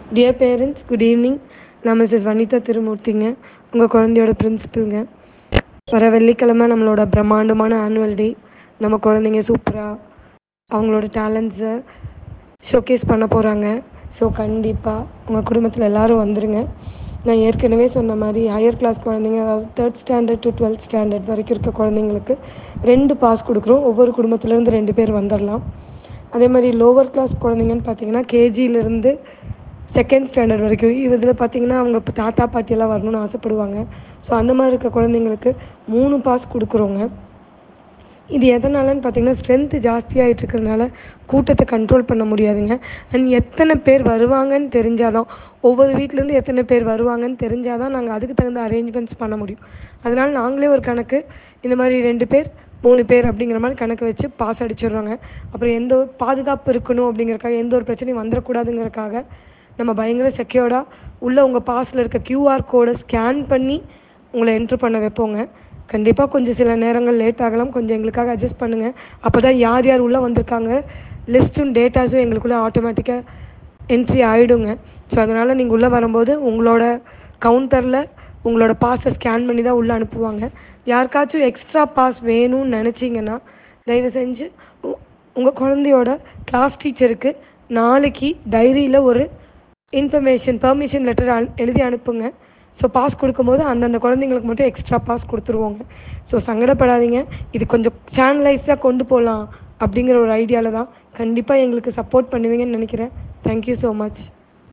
Dear parents, good evening. நான் missus Vanitha திருமூர்த்திங்க, உங்கள் குழந்தையோட பிரின்சிபலுங்க. வர வெள்ளிக்கிழமை நம்மளோட பிரம்மாண்டமான ஆனுவல் டே. நம்ம குழந்தைங்க சூப்பராக அவங்களோட டேலண்ட்ஸை ஷோகேஸ் பண்ண போகிறாங்க. ஸோ கண்டிப்பாக உங்கள் குடும்பத்தில் எல்லோரும் வந்துடுங்க. நான் ஏற்கனவே சொன்ன மாதிரி ஹையர் கிளாஸ் குழந்தைங்க, அதாவது 3rd standard to 12th standard வரைக்கும் இருக்க குழந்தைங்களுக்கு 2 பாஸ் கொடுக்குறோம். ஒவ்வொரு குடும்பத்துலேருந்து 2 பேர் வந்துடலாம். அதே மாதிரி லோவர் கிளாஸ் குழந்தைங்கன்னு பார்த்தீங்கன்னா கேஜியிலேருந்து 2nd ஸ்டாண்டர்ட் வரைக்கும் இதில் பார்த்திங்கன்னா அவங்க இப்போ தாத்தா பாட்டியெல்லாம் வரணும்னு ஆசைப்படுவாங்க. ஸோ அந்த மாதிரி இருக்க குழந்தைங்களுக்கு 3 பாஸ் கொடுக்குறோங்க. இது எதனாலன்னு பார்த்தீங்கன்னா ஸ்ட்ரென்த்து ஜாஸ்தியாகிட்டு இருக்கிறதுனால கூட்டத்தை கண்ட்ரோல் பண்ண முடியாதுங்க. அண்ட் எத்தனை பேர் வருவாங்கன்னு தெரிஞ்சால் தான், ஒவ்வொரு வீட்டிலேருந்து எத்தனை பேர் வருவாங்கன்னு தெரிஞ்சால் தான் நாங்கள் அதுக்கு தகுந்த அரேஞ்ச்மெண்ட்ஸ் பண்ண முடியும். அதனால் நாங்களே ஒரு கணக்கு, இந்த மாதிரி 2 பேர் 3 பேர் அப்படிங்கிற மாதிரி கணக்கு வச்சு பாஸ் அடிச்சிடுறோங்க. அப்புறம் எந்த ஒரு பாதுகாப்பு இருக்கணும் அப்படிங்கிறக்காக, எந்த ஒரு பிரச்சனையும் வந்துடக்கூடாதுங்கிறக்காக நம்ம பயங்கர செக்யூர்டாக உள்ளே உங்கள் பாஸில் இருக்க QR கோடை ஸ்கேன் பண்ணி உங்களை என்ட்ரு பண்ண வைப்போங்க. கண்டிப்பாக கொஞ்சம் சில நேரங்கள் லேட் ஆகலாம், கொஞ்சம் எங்களுக்காக அட்ஜஸ்ட் பண்ணுங்கள். அப்போ தான் யார் யார் உள்ளே வந்திருக்காங்க லிஸ்ட்டும் டேட்டாஸும் எங்களுக்குள்ளே ஆட்டோமேட்டிக்காக என்ட்ரி ஆகிடுங்க. ஸோ அதனால் நீங்கள் உள்ளே வரும்போது உங்களோட கவுண்டரில் உங்களோட பாஸை ஸ்கேன் பண்ணி தான் உள்ளே அனுப்புவாங்க. யாருக்காச்சும் எக்ஸ்ட்ரா பாஸ் வேணும்னு நினச்சிங்கன்னா தயவு செஞ்சு உங்கள் குழந்தையோட கிளாஸ் டீச்சருக்கு நாளைக்கு டைரியில் ஒரு பெர்மிஷன் லெட்டர் எழுதி அனுப்புங்க. ஸோ பாஸ் கொடுக்கும்போது அந்தந்த குழந்தைங்களுக்கு மட்டும் எக்ஸ்ட்ரா பாஸ் கொடுத்துருவோங்க. ஸோ சங்கடப்படாதீங்க, இது கொஞ்சம் சேனலைஸாக கொண்டு போகலாம் அப்படிங்கிற ஒரு ஐடியாவில் தான். கண்டிப்பாக எங்களுக்கு சப்போர்ட் பண்ணுவீங்கன்னு நினைக்கிறேன். Thank you so much.